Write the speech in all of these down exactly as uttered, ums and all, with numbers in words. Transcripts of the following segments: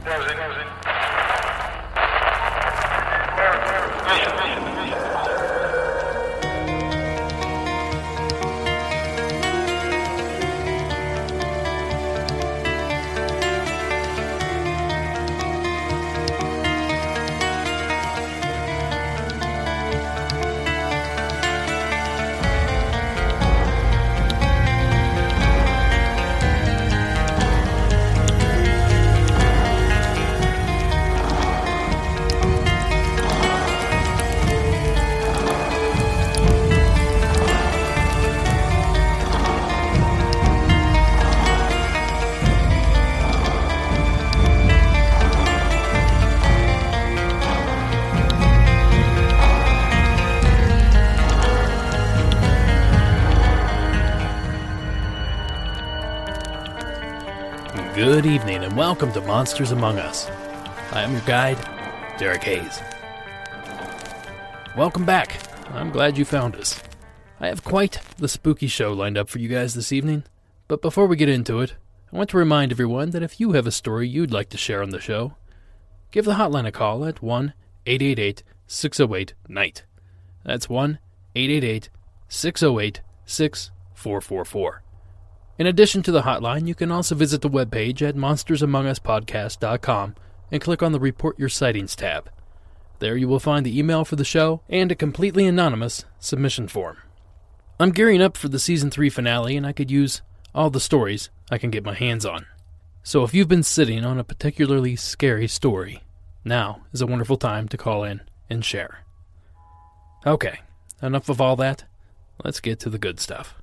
Good evening and welcome to Monsters Among Us. I am your guide, Derek Hayes. Welcome back. I'm glad you found us. I have quite the spooky show lined up for you guys this evening, but before we get into it, I want to remind everyone that if you have a story you'd like to share on the show, give the hotline a call at one eight eight eight, six oh eight, N I G H T. That's one eight eight eight, six oh eight, six four four four. In addition to the hotline, you can also visit the webpage at monsters among us podcast dot com and click on the Report Your Sightings tab. There you will find the email for the show and a completely anonymous submission form. I'm gearing up for the Season three finale, and I could use all the stories I can get my hands on. So if you've been sitting on a particularly scary story, now is a wonderful time to call in and share. Okay, enough of all that. Let's get to the good stuff.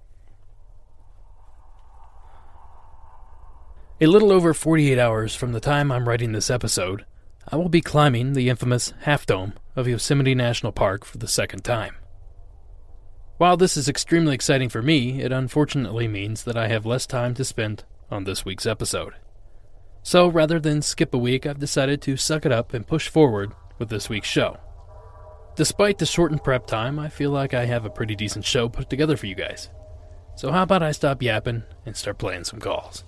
A little over forty-eight hours from the time I'm writing this episode, I will be climbing the infamous Half Dome of Yosemite National Park for the second time. While this is extremely exciting for me, it unfortunately means that I have less time to spend on this week's episode. So rather than skip a week, I've decided to suck it up and push forward with this week's show. Despite the shortened prep time, I feel like I have a pretty decent show put together for you guys. So how about I stop yapping and start playing some calls?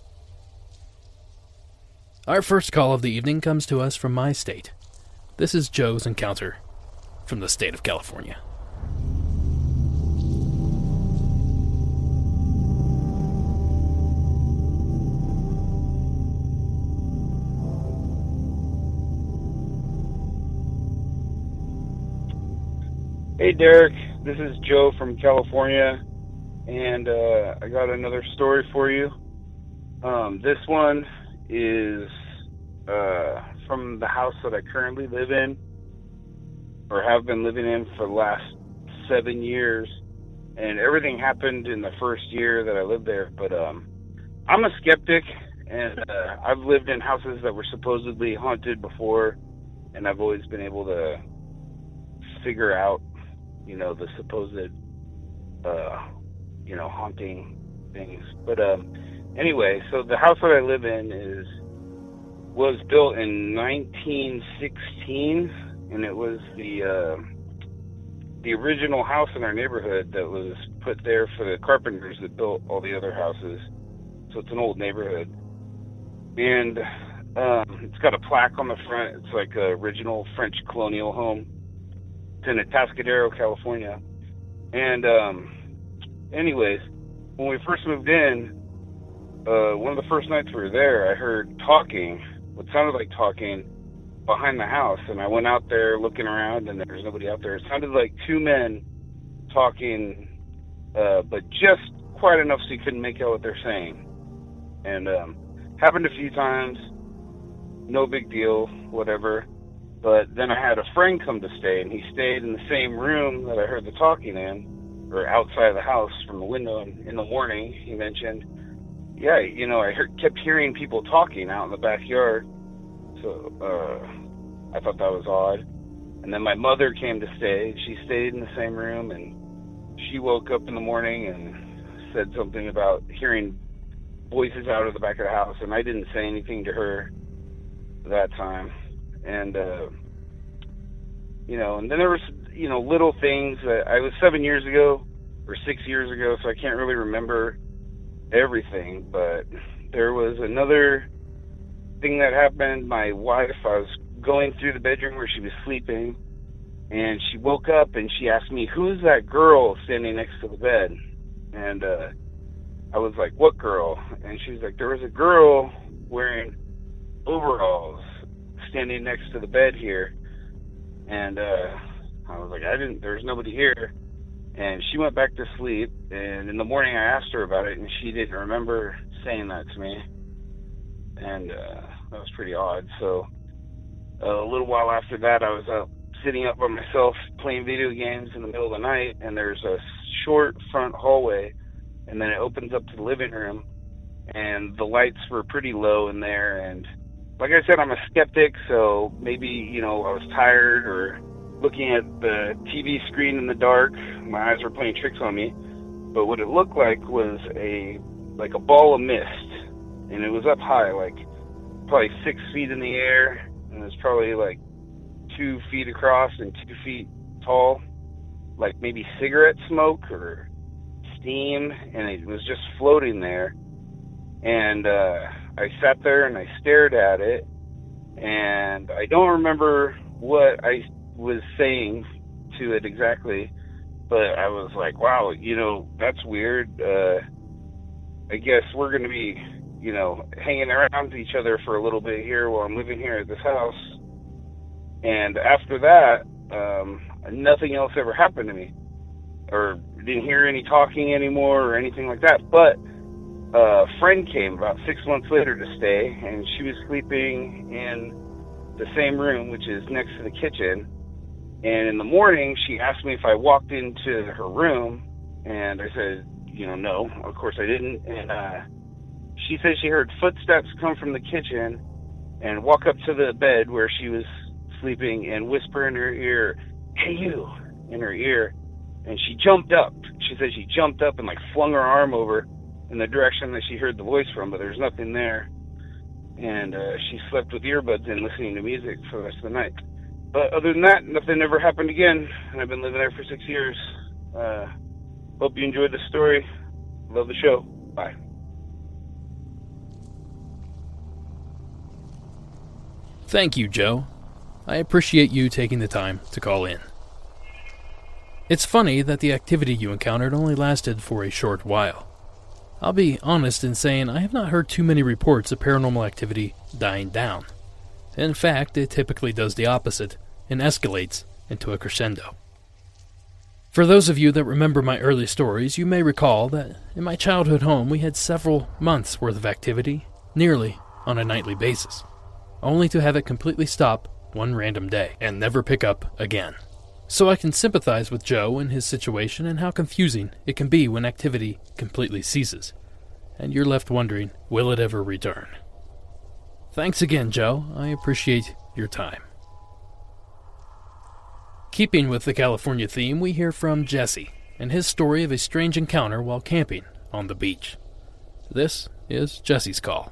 Our first call of the evening comes to us from my state. This is Joe's encounter from the state of California. Hey Derek, this is Joe from California, and uh, I got another story for you. Um, this one is uh, from the house that I currently live in, or have been living in for the last seven years, and everything happened in the first year that I lived there, but um, I'm a skeptic, and uh, I've lived in houses that were supposedly haunted before, and I've always been able to figure out, you know, the supposed, uh, you know, haunting things, but um, anyway, so the house that I live in is was built in nineteen sixteen, and it was the uh, the original house in our neighborhood that was put there for the carpenters that built all the other houses. So it's an old neighborhood, and um, it's got a plaque on the front. It's like an original French colonial home. It's in Atascadero, California, and um, anyways, when we first moved in, Uh, one of the first nights we were there, I heard talking, what sounded like talking, behind the house, and I went out there looking around, and there was nobody out there. It sounded like two men talking, uh, but just quite enough so you couldn't make out what they're saying. And um, happened a few times, no big deal, whatever. But then I had a friend come to stay, and he stayed in the same room that I heard the talking in, or outside of the house from the window. And in the morning, he mentioned, yeah, you know, I heard, kept hearing people talking out in the backyard, so uh, I thought that was odd. And then my mother came to stay. She stayed in the same room, and she woke up in the morning and said something about hearing voices out of the back of the house, and I didn't say anything to her that time. And, uh, you know, and then there was, you know, little things that I was seven years ago, or six years ago, so I can't really remember everything, but there was another thing that happened, my wife, I was going through the bedroom where she was sleeping, and she woke up and she asked me, who's that girl standing next to the bed? And uh, I was like, what girl? And she was like, there was a girl wearing overalls standing next to the bed here. And uh, I was like, I didn't, there's nobody here. And she went back to sleep, and in the morning I asked her about it, and she didn't remember saying that to me. And uh, that was pretty odd. So uh, a little while after that, I was up sitting up by myself playing video games in the middle of the night, and there's a short front hallway, and then it opens up to the living room, and the lights were pretty low in there. And like I said, I'm a skeptic, so maybe, you know, I was tired or looking at the T V screen in the dark. My eyes were playing tricks on me. But what it looked like was a like a ball of mist, and it was up high, like probably six feet in the air, and it was probably like two feet across and two feet tall, like maybe cigarette smoke or steam, and it was just floating there. And uh, I sat there and I stared at it, and I don't remember what I was saying to it exactly, but I was like, wow, you know, that's weird. Uh, I guess we're going to be, you know, hanging around with each other for a little bit here while I'm living here at this house. And after that, um, nothing else ever happened to me, or didn't hear any talking anymore or anything like that. But a friend came about six months later to stay, and she was sleeping in the same room, which is next to the kitchen. And in the morning, she asked me if I walked into her room, and I said, you know, no, of course I didn't. And uh, she said she heard footsteps come from the kitchen and walk up to the bed where she was sleeping and whisper in her ear, hey, you, in her ear. And she jumped up. She said she jumped up and like flung her arm over in the direction that she heard the voice from, but there's nothing there. And uh, she slept with earbuds in, listening to music for the rest of the night. But other than that, nothing ever happened again, and I've been living there for six years. Uh, hope you enjoyed the story. Love the show. Bye. Thank you, Joe. I appreciate you taking the time to call in. It's funny that the activity you encountered only lasted for a short while. I'll be honest in saying I have not heard too many reports of paranormal activity dying down. In fact, it typically does the opposite and escalates into a crescendo. For those of you that remember my early stories, you may recall that in my childhood home we had several months' worth of activity, nearly on a nightly basis, only to have it completely stop one random day and never pick up again. So I can sympathize with Joe and his situation and how confusing it can be when activity completely ceases, and you're left wondering, will it ever return? Thanks again, Joe. I appreciate your time. Keeping with the California theme, we hear from Jesse and his story of a strange encounter while camping on the beach. This is Jesse's call.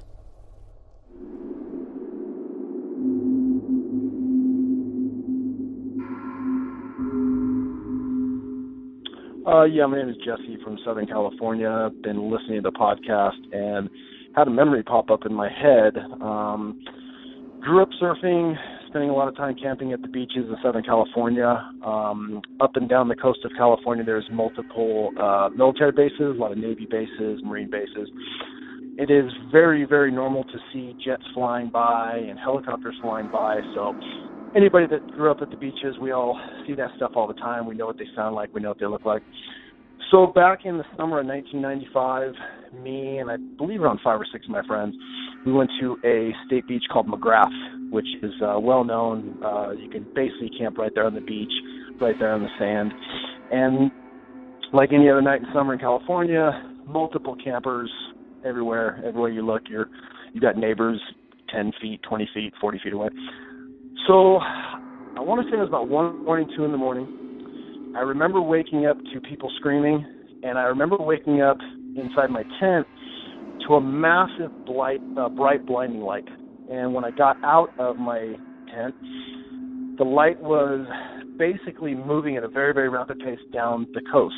Uh, yeah, my name is Jesse from Southern California. I've been listening to the podcast and had a memory pop up in my head. Um, grew up surfing, spending a lot of time camping at the beaches in Southern California. Um, up and down the coast of California, there's multiple uh, military bases, a lot of Navy bases, Marine bases. It is very, very normal to see jets flying by and helicopters flying by. So anybody that grew up at the beaches, we all see that stuff all the time. We know what they sound like. We know what they look like. So back in the summer of nineteen ninety-five, me and I believe around five or six of my friends, we went to a state beach called McGrath, which is uh, well known. Uh, you can basically camp right there on the beach, right there on the sand. And like any other night in summer in California, multiple campers everywhere. Everywhere you look, you're you got neighbors ten feet, twenty feet, forty feet away. So I want to say it was about one morning, two in the morning. I remember waking up to people screaming, and I remember waking up inside my tent to a massive blight, uh, bright blinding light. And when I got out of my tent, the light was basically moving at a very, very rapid pace down the coast.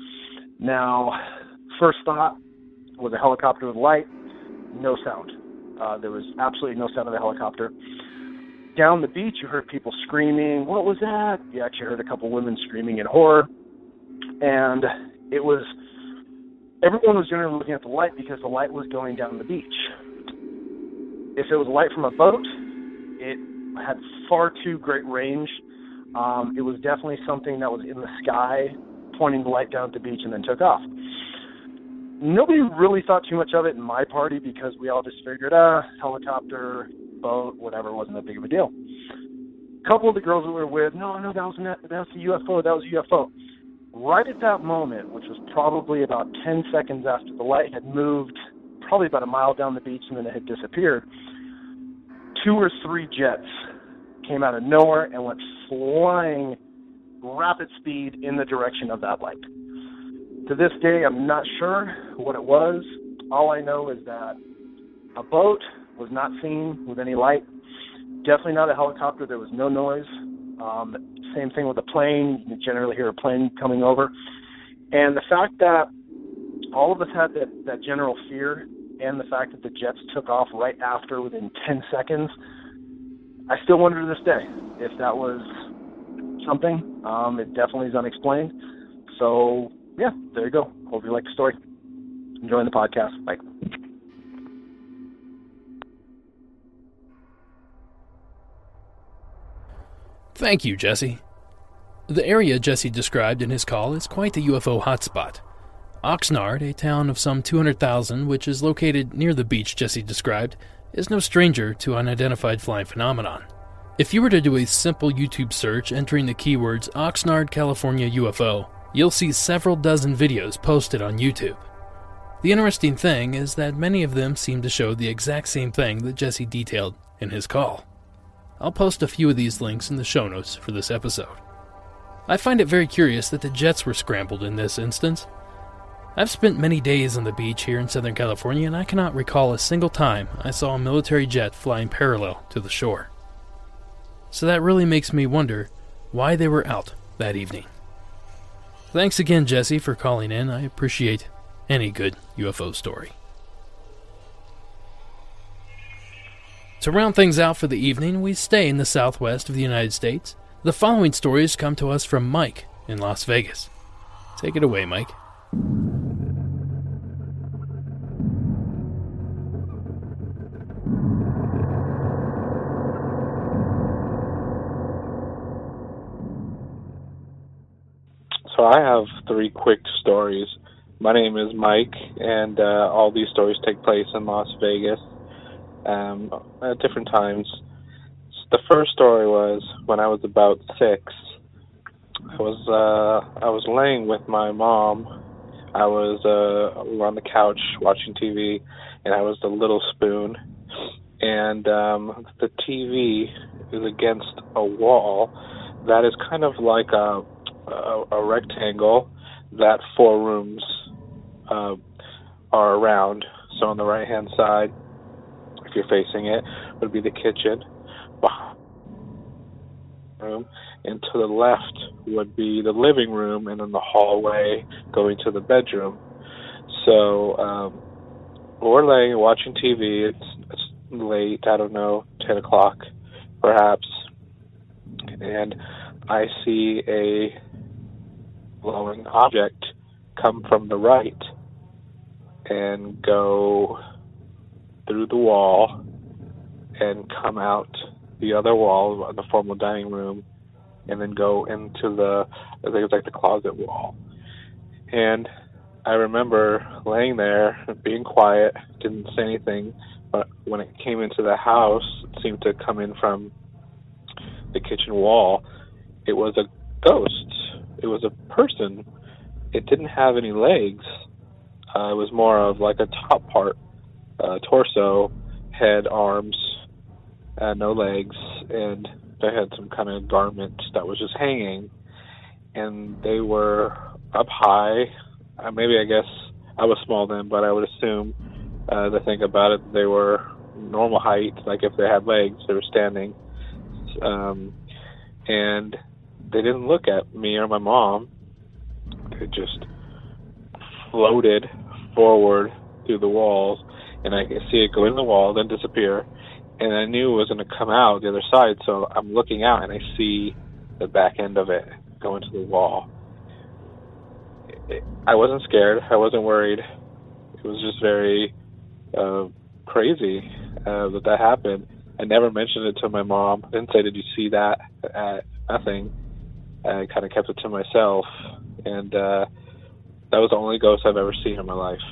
Now, first thought was a helicopter with light, no sound. Uh, there was absolutely no sound of the helicopter. Down the beach, you heard people screaming, "What was that?" You actually heard a couple women screaming in horror. And it was, everyone was generally looking at the light because the light was going down the beach. If it was light from a boat, it had far too great range. Um, it was definitely something that was in the sky, pointing the light down at the beach and then took off. Nobody really thought too much of it in my party because we all just figured, ah, helicopter, boat, whatever, wasn't that big of a deal. A couple of the girls that we were with, no, no, that was, an, that was a U F O, that was a U F O. Right at that moment, which was probably about ten seconds after the light had moved probably about a mile down the beach and then it had disappeared, two or three jets came out of nowhere and went flying rapid speed in the direction of that light. To this day, I'm not sure what it was. All I know is that a boat was not seen with any light. Definitely not a helicopter. There was no noise. Um, same thing with a plane. You generally hear a plane coming over. And the fact that all of us had that, that general fear and the fact that the jets took off right after within ten seconds, I still wonder to this day if that was something. Um, it definitely is unexplained. So, yeah, there you go. Hope you like the story. Enjoying the podcast. Bye. Thank you, Jesse. The area Jesse described in his call is quite the U F O hotspot. Oxnard, a town of some two hundred thousand, which is located near the beach Jesse described, is no stranger to unidentified flying phenomenon. If you were to do a simple YouTube search entering the keywords Oxnard, California U F O, you'll see several dozen videos posted on YouTube. The interesting thing is that many of them seem to show the exact same thing that Jesse detailed in his call. I'll post a few of these links in the show notes for this episode. I find it very curious that the jets were scrambled in this instance. I've spent many days on the beach here in Southern California, and I cannot recall a single time I saw a military jet flying parallel to the shore. So that really makes me wonder why they were out that evening. Thanks again, Jesse, for calling in. I appreciate any good U F O story. To round things out for the evening, we stay in the southwest of the United States. The following stories come to us from Mike in Las Vegas. Take it away, Mike. So I have three quick stories. My name is Mike, and uh, all these stories take place in Las Vegas um, at different times. The first story was when I was about six. I was uh, I was laying with my mom. I was uh, we were on the couch watching T V, and I was the little spoon. And um, the T V is against a wall that is kind of like a a, a rectangle that four rooms uh, are around. So on the right-hand side, if you're facing it, would be the kitchen. Room, and to the left would be the living room, and then the hallway going to the bedroom. So um, we're laying watching T V. It's, it's late, I don't know, ten o'clock perhaps, and I see a glowing object come from the right and go through the wall and come out the other wall, the formal dining room, and then go into the, I think it's like the closet wall. And I remember laying there, being quiet, didn't say anything, but when it came into the house, it seemed to come in from the kitchen wall. It was a ghost. It was a person. It didn't have any legs. Uh, it was more of like a top part, uh, torso, head, arms, Uh, no legs, and they had some kind of garment that was just hanging, and they were up high. Uh, maybe I guess I was small then, but I would assume uh, to think about it, they were normal height. Like if they had legs, they were standing, um, and they didn't look at me or my mom. They just floated forward through the walls and I could see it go in the wall, then disappear, and I knew it was going to come out the other side, so I'm looking out, and I see the back end of it go into the wall. It, I wasn't scared. I wasn't worried. It was just very uh, crazy uh, that that happened. I never mentioned it to my mom. I didn't say, did you see that? Uh, nothing. I kind of kept it to myself, and uh, that was the only ghost I've ever seen in my life.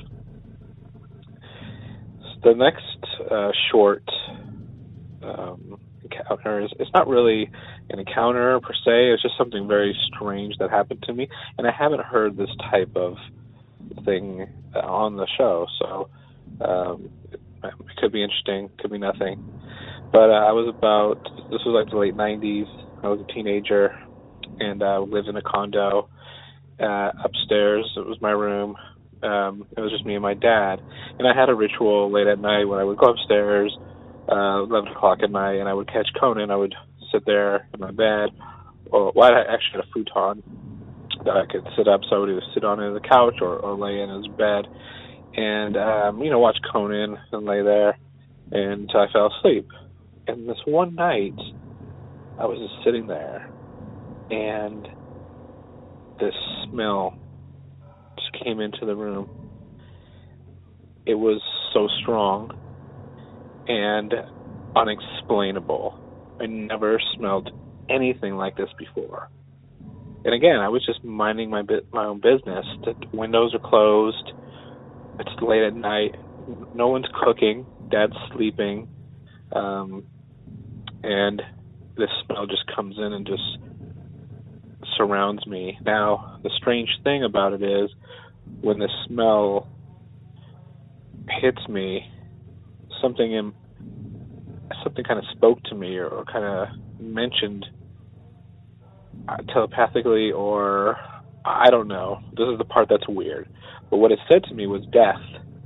The next uh, short um, encounter is, it's not really an encounter per se, it's just something very strange that happened to me, and I haven't heard this type of thing on the show, so um, it, it could be interesting, could be nothing. But uh, I was about, this was like the late nineties, I was a teenager, and I uh, lived in a condo uh, upstairs. It was my room. Um, it was just me and my dad. And I had a ritual late at night when I would go upstairs, uh, eleven o'clock at night, and I would catch Conan. I would sit there in my bed. Or, well, I actually had a futon that I could sit up, so I would either sit on it on the couch or, or lay in his bed and, um, you know, watch Conan and lay there until I fell asleep. And this one night, I was just sitting there, and this smell just came into the room. It was so strong and unexplainable. I never smelled anything like this before. And again, I was just minding my bit, my own business. The windows are closed. It's late at night. No one's cooking. Dad's sleeping. Um, and this smell just comes in and just surrounds me. Now, the strange thing about it is when the smell hits me, something in something kind of spoke to me or, or kind of mentioned uh, telepathically, or I don't know. This is the part that's weird. But what it said to me was death.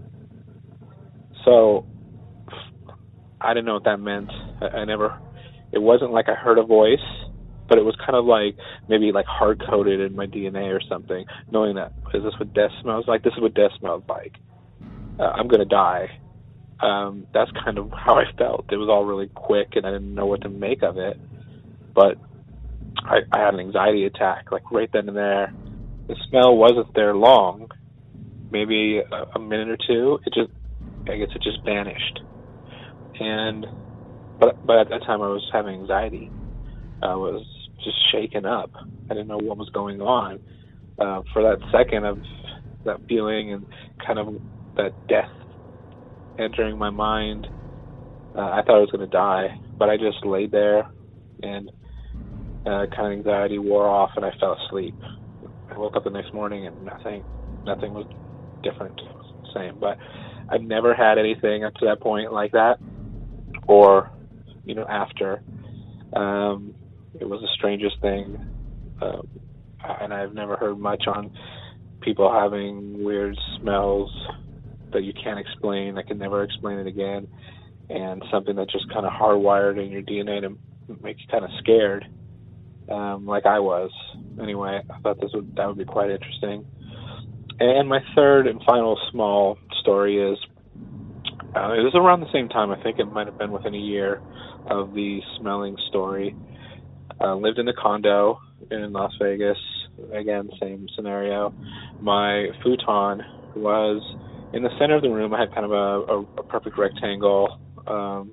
So I didn't know what that meant. I, I never, it wasn't like I heard a voice, but it was kind of like maybe like hard-coded in my D N A or something, knowing that, is this what death smells like? This is what death smells like. Uh, I'm going to die. Um, that's kind of how I felt. It was all really quick, and I didn't know what to make of it. But I, I had an anxiety attack, like right then and there. The smell wasn't there long, maybe a, a minute or two. It just, I guess it just vanished. And, but, but at that time I was having anxiety. I was just shaken up. I didn't know what was going on. Uh, for that second of that feeling and kind of that death entering my mind, uh, I thought I was going to die, but I just laid there, and uh, kind of anxiety wore off, and I fell asleep. I woke up the next morning, and nothing, nothing was different. It was the same. But I've never had anything up to that point like that, or you know, after. Um, it was the strangest thing, um, and I've never heard much on people having weird smells that you can't explain. I can never explain it again, and something that just kind of hardwired in your D N A to make you kind of scared, um, like I was. Anyway, I thought this would that would be quite interesting. And my third and final small story is, uh, it was around the same time. I think it might have been within a year of the smelling story. Uh, lived in a condo in Las Vegas. Again, same scenario. My futon was in the center of the room. I had kind of a, a, a perfect rectangle, um,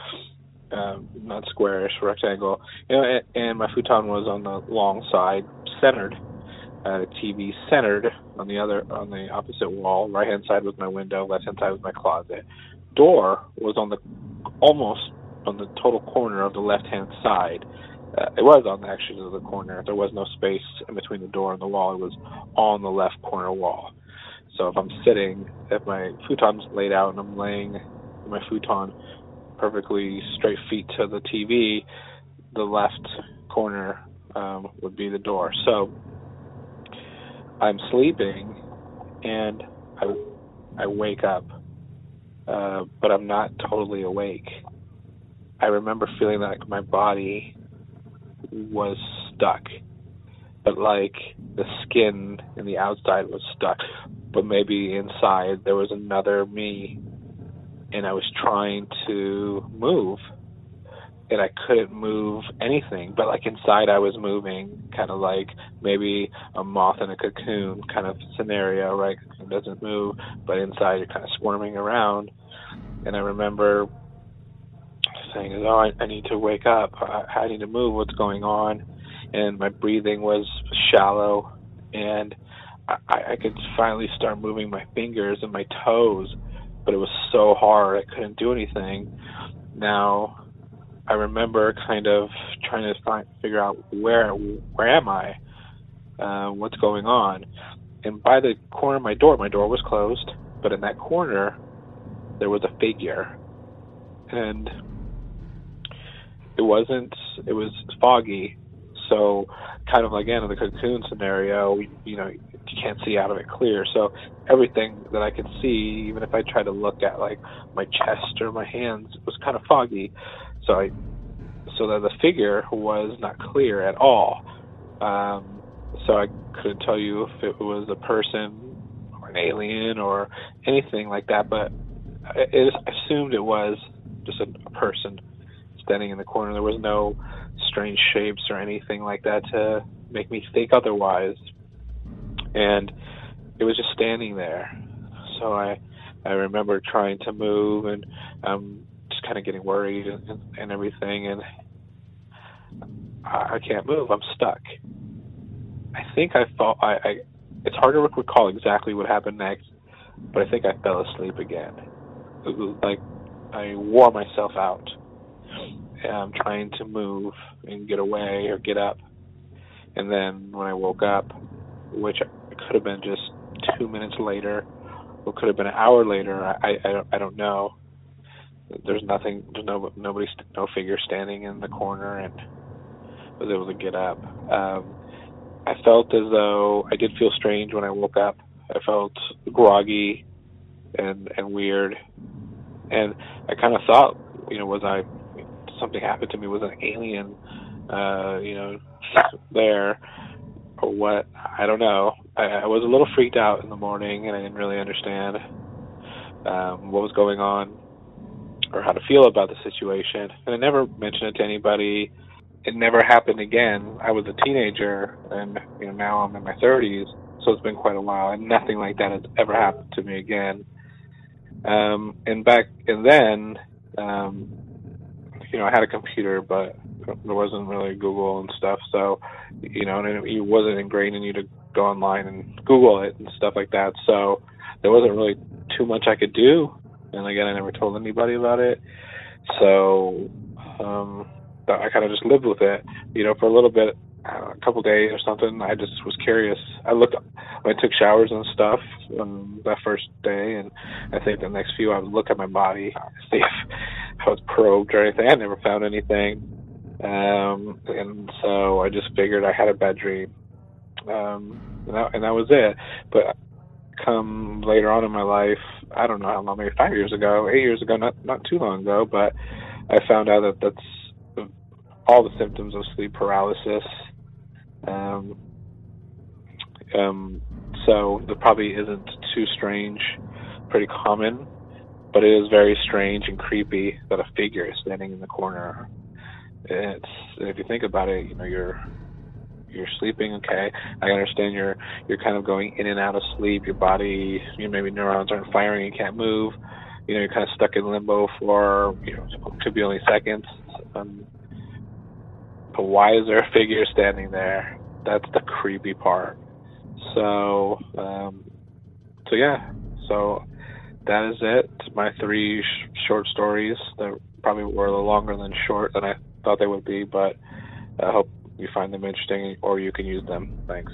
uh, not squarish, rectangle. You know, and, and my futon was on the long side, centered. Uh, the T V centered on the other, on the opposite wall. Right hand side was my window. Left hand side was my closet. Door was on the almost on the total corner of the left hand side. Uh, it was on the actually the corner. There was no space in between the door and the wall. It was on the left corner wall. So if I'm sitting, if my futon's laid out and I'm laying in my futon perfectly straight feet to the T V, the left corner um, would be the door. So I'm sleeping and I, I wake up, uh, but I'm not totally awake. I remember feeling like my body was stuck, but like the skin and the outside was stuck, but maybe inside there was another me and I was trying to move, and I couldn't move anything, but like inside I was moving, kind of like maybe a moth in a cocoon kind of scenario, right? It doesn't move, but inside you're kind of squirming around. And I remember saying, oh, I, I need to wake up. I, I need to move. What's going on? And my breathing was shallow, and I, I could finally start moving my fingers and my toes, but it was so hard I couldn't do anything. Now, I remember kind of trying to find, figure out where where am I, uh, what's going on. And by the corner of my door, my door was closed, but in that corner, there was a figure. And it wasn't, it was foggy. So kind of like, again, in the cocoon scenario, you know, you can't see out of it clear. So everything that I could see, even if I tried to look at like my chest or my hands, it was kind of foggy. So I, so that the figure was not clear at all. Um, so I couldn't tell you if it was a person or an alien or anything like that, but I, I assumed it was just a, a person standing in the corner. There was no strange shapes or anything like that to make me think otherwise. And it was just standing there. So I, I remember trying to move and, um, kind of getting worried and, and everything, and I, I can't move. I'm stuck. I think I felt I, I it's hard to recall exactly what happened next, but I think I fell asleep again. It was like I wore myself out. I'm trying to move and get away or get up, and then when I woke up, which could have been just two minutes later, or could have been an hour later, I I, I don't I don't know. There's nothing, there's no, nobody, no figure standing in the corner, and I was able to get up. Um, I felt as though I did feel strange when I woke up. I felt groggy and and weird, and I kind of thought, you know, was I something happened to me? Was an alien, uh, you know, there or what? I don't know. I, I was a little freaked out in the morning, and I didn't really understand um, what was going on or how to feel about the situation. And I never mentioned it to anybody. It never happened again. I was a teenager, and you know now I'm in my thirties, so it's been quite a while, and nothing like that has ever happened to me again. Um, and back and then, um, you know, I had a computer, but there wasn't really Google and stuff, so you know, and it wasn't ingrained in you to go online and Google it and stuff like that. So there wasn't really too much I could do. And again, I never told anybody about it. So um, I kind of just lived with it, you know, for a little bit, uh, a couple days or something. I just was curious. I looked, I took showers and stuff um, that first day, and I think the next few I would look at my body, see if I was probed or anything. I never found anything. Um, and so I just figured I had a bad dream. Um, and, that, and that was it. But come later on in my life, I don't know how long, maybe five years ago, eight years ago, not not too long ago, but I found out that that's all the symptoms of sleep paralysis. Um, um, so it probably isn't too strange, pretty common, but it is very strange and creepy that a figure is standing in the corner. It's, if you think about it, you know, you're you're sleeping, okay. I understand you're you're kind of going in and out of sleep. Your body, you know, maybe neurons aren't firing. You can't move. You know, you're kind of stuck in limbo for, you know, it could be only seconds. Um, but why is there a figure standing there? That's the creepy part. So, um, so yeah. So that is it. My three sh- short stories that probably were a little longer than short than I thought they would be, but I hope you find them interesting, or you can use them. Thanks.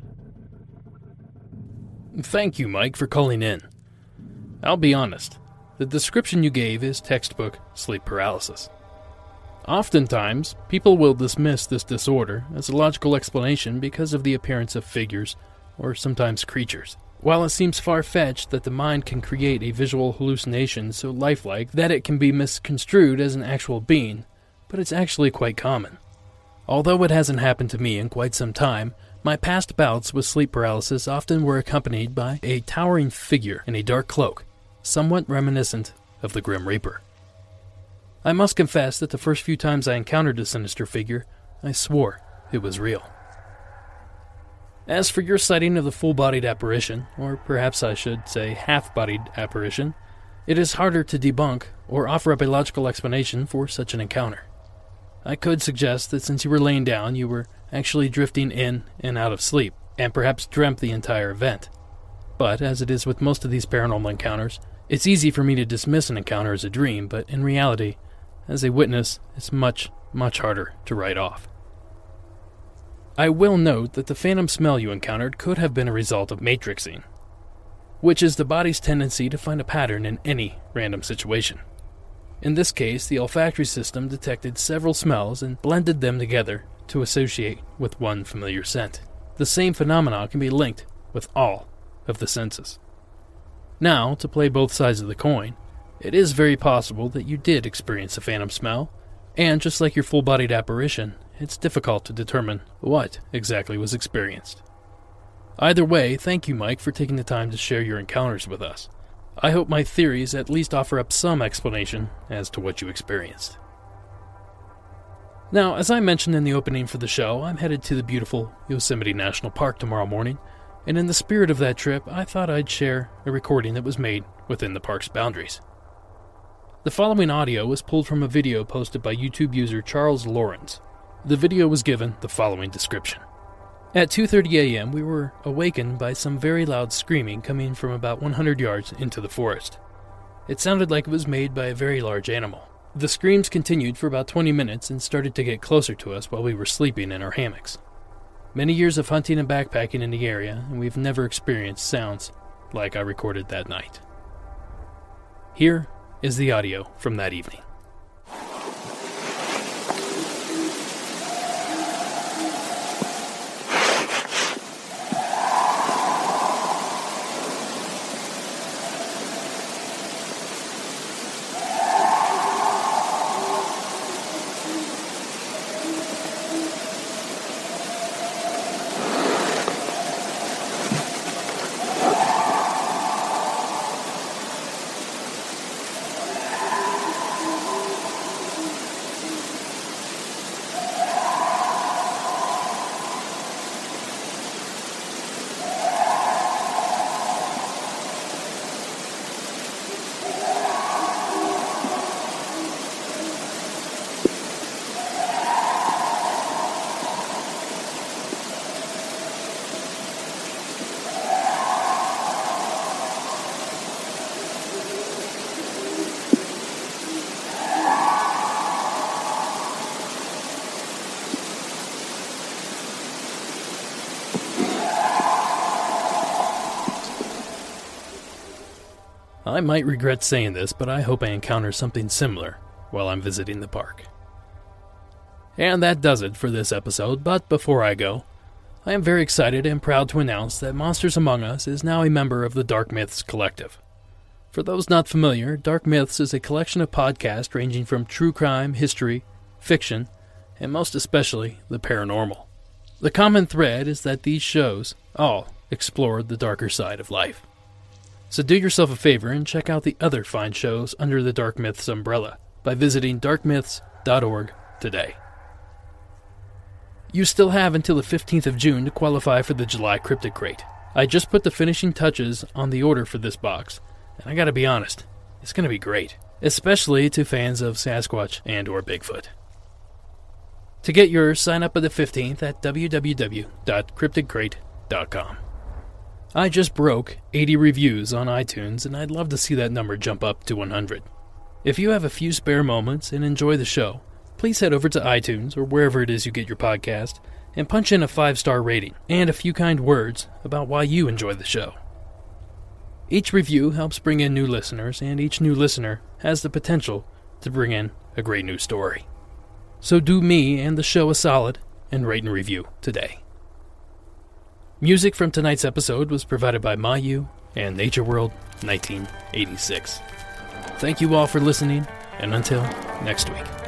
Thank you, Mike, for calling in. I'll be honest, the description you gave is textbook sleep paralysis. Oftentimes, people will dismiss this disorder as a logical explanation because of the appearance of figures, or sometimes creatures. While it seems far-fetched that the mind can create a visual hallucination so lifelike that it can be misconstrued as an actual being, but it's actually quite common. Although it hasn't happened to me in quite some time, my past bouts with sleep paralysis often were accompanied by a towering figure in a dark cloak, somewhat reminiscent of the Grim Reaper. I must confess that the first few times I encountered the sinister figure, I swore it was real. As for your sighting of the full-bodied apparition, or perhaps I should say half-bodied apparition, it is harder to debunk or offer up a logical explanation for such an encounter. I could suggest that since you were laying down, you were actually drifting in and out of sleep, and perhaps dreamt the entire event. But, as it is with most of these paranormal encounters, it's easy for me to dismiss an encounter as a dream, but in reality, as a witness, it's much, much harder to write off. I will note that the phantom smell you encountered could have been a result of matrixing, which is the body's tendency to find a pattern in any random situation. In this case, the olfactory system detected several smells and blended them together to associate with one familiar scent. The same phenomena can be linked with all of the senses. Now, to play both sides of the coin, it is very possible that you did experience a phantom smell, and just like your full-bodied apparition, it's difficult to determine what exactly was experienced. Either way, thank you, Mike, for taking the time to share your encounters with us. I hope my theories at least offer up some explanation as to what you experienced. Now, as I mentioned in the opening for the show, I'm headed to the beautiful Yosemite National Park tomorrow morning, and in the spirit of that trip, I thought I'd share a recording that was made within the park's boundaries. The following audio was pulled from a video posted by YouTube user Charles Lawrence. The video was given the following description. At two thirty a.m., we were awakened by some very loud screaming coming from about one hundred yards into the forest. It sounded like it was made by a very large animal. The screams continued for about twenty minutes and started to get closer to us while we were sleeping in our hammocks. Many years of hunting and backpacking in the area, and we've never experienced sounds like I recorded that night. Here is the audio from that evening. I might regret saying this, but I hope I encounter something similar while I'm visiting the park. And that does it for this episode, but before I go, I am very excited and proud to announce that Monsters Among Us is now a member of the Dark Myths Collective. For those not familiar, Dark Myths is a collection of podcasts ranging from true crime, history, fiction, and most especially the paranormal. The common thread is that these shows all explore the darker side of life. So do yourself a favor and check out the other fine shows under the Dark Myths umbrella by visiting dark myths dot org today. You still have until the fifteenth of June to qualify for the July Cryptid Crate. I just put the finishing touches on the order for this box, and I gotta be honest, it's gonna be great, especially to fans of Sasquatch and or Bigfoot. To get yours, sign up by the fifteenth at w w w dot cryptid crate dot com. I just broke eighty reviews on iTunes, and I'd love to see that number jump up to one hundred. If you have a few spare moments and enjoy the show, please head over to iTunes or wherever it is you get your podcast and punch in a five-star rating and a few kind words about why you enjoy the show. Each review helps bring in new listeners, and each new listener has the potential to bring in a great new story. So do me and the show a solid and rate and review today. Music from tonight's episode was provided by Mayu and Nature World nineteen eighty-six. Thank you all for listening, and until next week.